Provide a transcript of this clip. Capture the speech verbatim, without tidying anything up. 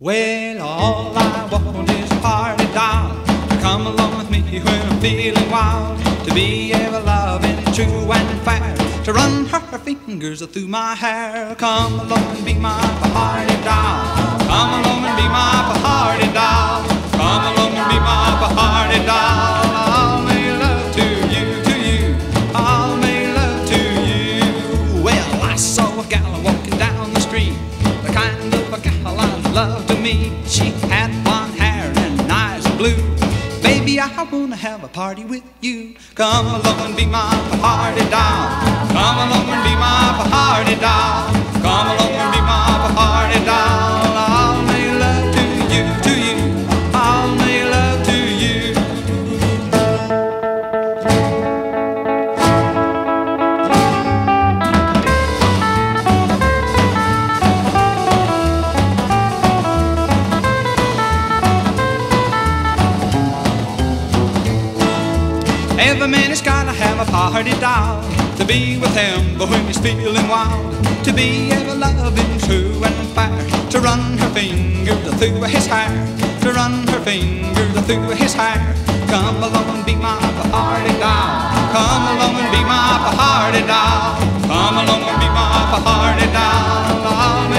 Well, all I want is a party doll to come along with me when I'm feeling wild, to be ever loving, true and fair, to run her fingers through my hair. Come along and be my party doll. Come along and be my party doll. Come along and be my party doll. I'll make love to you, to you. I'll make love to you. Well, I saw a gal walking down the street, the kind of a gal I love to meet. She had blonde hair and eyes of blue. Baby, I wanna have a party with you. Come along and be my party doll. Come along and be my party doll. Come along and be my party doll. I'll make love to you, to you. I'll make love to you. Every man has gotta have a party doll to be with him, but when he's feeling wild, to be ever loving, true and fair, to run her fingers through his hair, to run her fingers through his hair. Come along and be my party doll. Come along and be my party doll. Come along and be my party doll.